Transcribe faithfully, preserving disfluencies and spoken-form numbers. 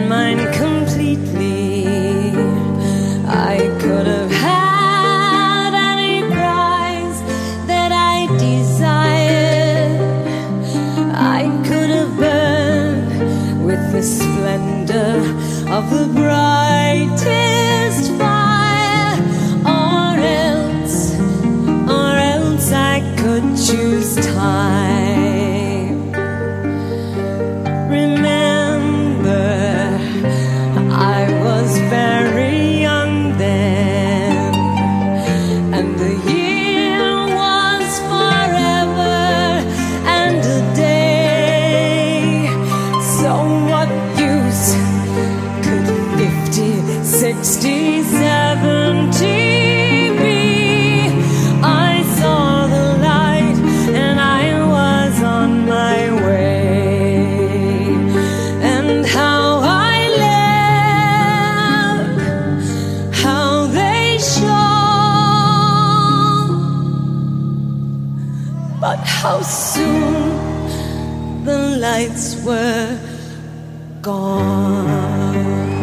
mine completely. I could have had any prize that I desired. I could have burned with the splendor of the brightest fire, or else, or else I could choose time. Remember, I was very young then, and the year was forever and a day. So what use could fifty, sixty, seventy be? I saw the light and I was on my way. And how I left, how they shone, but how soon the lights were gone.